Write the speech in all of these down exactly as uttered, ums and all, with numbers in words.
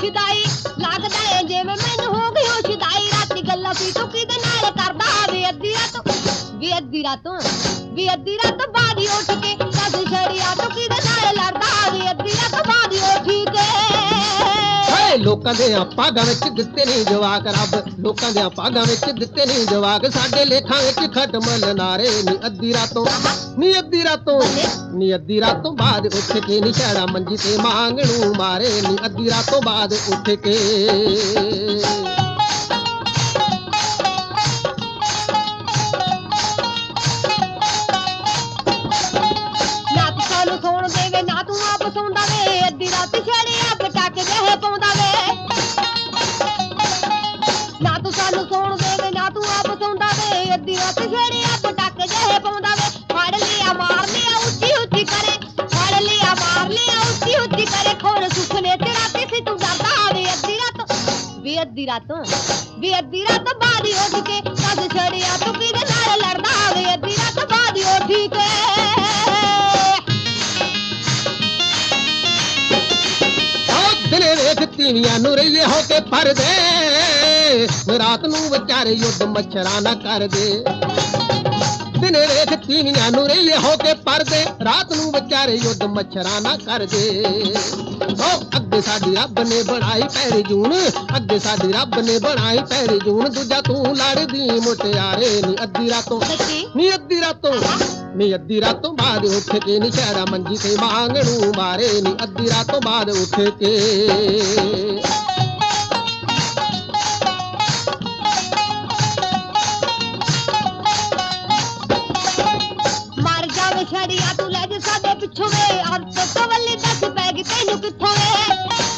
ਸ਼ਦਾਈ ਲੱਗਦਾ ਏ ਜਿਵੇਂ ਮੈਨੂੰ ਹੋ ਗਈ ਹੋ ਸ਼ਦਾਈ ਰਾਤੀ ਗੱਲਾਂ ਸੀ ਤੂੰ ਕਿਹਦੇ ਨਾਲ ਕਰਦਾ ਵੇ ਅੱਧੀ ਰਾਤੋਂ ਵੇ ਅੱਧੀ ਰਾਤੋਂ ਵੇ ਅੱਧੀ ਰਾਤੋਂ ਬਾਅਦ ਹੀ ਉੱਠ ਕੇ ਸੱਜ ਛੜਿਆ ਤੂੰ ਕਿਹਦੇ ਨਾਲ ਲੜਦਾ ਵੇ ਅੱਧੀ ਰਾਤੋਂ ਬਾਅਦ ਹੀ ਉੱਠ ਕੇ ਲੋਕਾਂ ਦੇ ਭਾਗਾਂ ਵਿੱਚ ਦਿੱਤੇ ਨਹੀਂ ਜਵਾਕ ਰੱਬ ਲੋਕਾਂ ਦੇ ਭਾਗਾਂ ਵਿੱਚ ਦਿੱਤੇ ਨਹੀਂ ਜਵਾਕ ਸਾਡੇ ਲੇਖਾਂ ਵਿੱਚ ਖਟਮਲ ਨਾਰੇ ਨੀ ਅੱਧੀ ਰਾਤੋਂ ਨੀ ਅੱਧੀ ਰਾਤੋਂ ਨੀ ਅੱਧੀ ਰਾਤੋਂ ਬਾਅਦ ਉੱਠ ਕੇ ਨੀ ਛੜਾ ਮੰਜੀ ਤੇ ਮੰਗਣੂ ਮਾਰੇ ਨੀ ਅੱਧੀ ਰਾਤੋਂ ਬਾਅਦ ਉੱਠ ਕੇ ਨਾ ਤੂੰ ਸਾਨੂੰ ਸੌਣ ਦੇਵੇ ਨਾ ਤੂੰ ਆਪ ਸੌਂਦਾ ਵੇ ਅੱਧੀ ਰਾਤ ਛੜਿਆ ਪਟਾਕੇ ਜਿਹੇ ਪਾਉਂਦਾ ਵੇ ਨਾ ਤੂੰ ਸਾਨੂੰ ਸੌਣ ਦੇਵੇ ਨਾ ਤੂੰ ਆਪ ਸੌਂਦਾ ਵੇ ਅੱਧੀ ਰਾਤ ਛੜਿਆ ਪਟਾਕੇ ਜਿਹੇ ਪਾਉਂਦਾ ਵੇ ਫੜ ਲਿਆ ਮਾਰ ਲਿਆ ਉੱਚੀ ਉੱਚੀ ਕਰੇ ਫੜ ਲਿਆ ਮਾਰ ਲਿਆ ਉੱਚੀ ਉੱਚੀ ਕਰੇ ਖੋਰ ਸੁਖਨੇ ਚੜਾਤੀ ਸੀ ਤੂੰ ਡਰਦਾ ਵੇ ਅੱਧੀ ਰਾਤ ਵੇ ਅੱਧੀ ਰਾਤੋਂ ਵੇ ਅੱਧੀ ਰਾਤ ਬਾਅਦ ਹੀ ਉੱਠ ਕੇ ਸੱਜ ਛੜਿਆ ਤੂੰ ਕਿਹਦੇ ਨਾਲ ਲੜਦਾ ਵੇ ਅੱਧੀ ਰਾਤ ਬਾਅਦ ਹੀ ਉੱਠ ਕੇ ਦਿਨੇ ਵੇਖ ਤੀਵੀਆਂ ਨੂੰ ਰਹੀਏ ਹੋ ਕੇ ਪਰਦੇ ਰਾਤ ਨੂੰ ਵਿਚਾਰੇ ਯੁੱਧ ਮੱਛਰਾਂ ਨਾ ਕਰਦੇ ਦਿਨੇ ਵੇਖ ਤੀਵੀਆਂ ਨੂੰ ਰਹੀਏ ਹੋ ਕੇ ਪਰਦੇ ਰਾਤ ਨੂੰ ਵਿਚਾਰੇ ਯੁੱਧ ਮੱਛਰਾਂ ਨਾ ਕਰਦੇ ਓ ਅੱਗੇ ਸਾਡੀ ਰੱਬ ਨੇ ਬਣਾਈ ਪੈਰੀ ਜੂਨ ਅੱਗੇ ਸਾਡੀ ਰੱਬ ਨੇ ਬਣਾਈ ਪੈਰੀ ਜੂਨ ਦੂਜਾ ਤੂੰ ਲੜਦੀ ਮੁਟਿਆਰੇ ਨੀ ਅੱਧੀ ਰਾਤੋਂ ਨੀ ਅੱਧੀ ਰਾਤੋਂ ਨੀ ਅੱਧੀ ਰਾਤੋਂ ਬਾਅਦ ਉੱਠ ਕੇ ਨੀ ਛੜਾ ਮੰਜੀ ਤੇ ਮੰਗਣੂ ਮਾਰੇ ਨੀ ਅੱਧੀ ਰਾਤੋਂ ਬਾਅਦ ਉੱਠ ਕੇ ਮਰ ਜਾਵੇ ਛੜਿਆ ਤੂੰ ਲੈ ਜਾ ਸਾਡੇ ਪਿੱਛੋਂ ਵੇ ਅੱਤ ਕਵਲੀ ਦੱਸ ਪੈ ਗਈ ਤੈਨੂੰ ਕਿੱਥੋਂ ਵੇ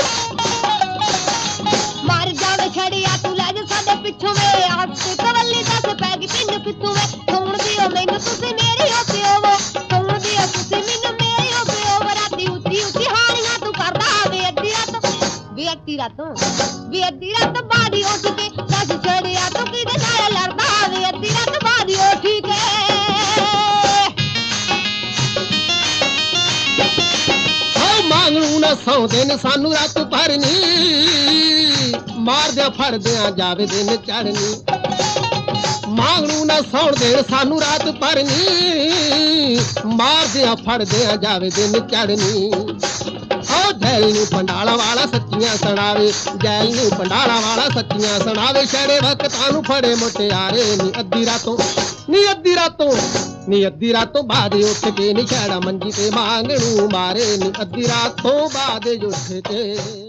ਮਰ ਜਾਵੇ ਛੜਿਆ ਤੂੰ ਲੈ ਜਾ ਸਾਡੇ ਪਿੱਛੋਂ ਵੇ ਅੱਤ ਕਵਲੀ ਦੱਸ ਪੈ ਗਈ ਤੈਨੂੰ ਕਿੱਥੋਂ ਵੇ ਸੁਣ ਦਿਓ ਮੈਨੂੰ ਤੁਸੀਂ ਮੇਰੀ ਹੋ ਪਿਓ ਵੋ ਸੁਣ ਦਿਓ ਤੁਸੀਂ ਮੈਨੂੰ ਮੇਰੀ ਹੋ ਪਿਓ ਵੋ ਰਾਤੀ ਉੱਚੀ ਉੱਚੀ ਹਾਣੀਆਂ ਤੂੰ ਕਰਦਾ ਵੇ ਅੱਧੀ ਰਾਤ ਵੇ ਅੱਧੀ ਰਾਤੋਂ ਵੇ ਅੱਧੀ ਰਾਤ ਬਾਅਦ ਹੀ ਉੱਠ ਕੇ ਸੱਜ ਛੜਿਆ ਤੂੰ ਕਿਹਦੇ ਨਾਲ ਲੜਦਾ ਵੇ ਅੱਧੀ ਰਾਤ ਬਾਅਦ ਹੀ ਉੱਠ ਕੇ ਮੰਗਣੂ ਨਾ ਸੌਂਦੇ ਨੇ ਸਾਨੂੰ ਰਾਤ ਭਰਨੀ ਮਾਰਦਿਆਂ ਫੜਦਿਆਂ ਜਾਵੇ ਦਿਨ ਚੜਨੀ ਮੰਗਣੂ ਨਾ ਸੌਂਦੇ ਸਾਨੂੰ ਰਾਤ ਭਰਨੀ ਮਾਰਦਿਆਂ ਫੜਦਿਆਂ ਜਾਵੇ ਦਿਨ ਚੜਨੀ ਓ ਜੈਲ ਨੂੰ ਪੰਡਾਲਾ ਵਾਲਾ ਸੱਚੀਆਂ ਸੁਣਾਵੇ ਜੈਲ ਨੂੰ ਪੰਡਾਲਾ ਵਾਲਾ ਸੱਚੀਆਂ ਸੁਣਾਵੇ ਛੜੇ ਵਕਤਾਂ ਨੂੰ ਫੜੇ ਮੁਟਿਆਰੇ ਨੀ ਅੱਧੀ ਰਾਤੋਂ ਨੀ ਅੱਧੀ ਰਾਤੋਂ ਨੀ ਅੱਧੀ ਰਾਤੋਂ ਬਾਅਦ ਉੱਠ ਕੇ ਨੀ ਛੜਾ ਮੰਜੀ ਤੇ ਮੰਗਣੂ ਮਾਰੇ ਨੀ ਅੱਧੀ ਰਾਤੋਂ ਬਾਅਦ ਉੱਠ ਕੇ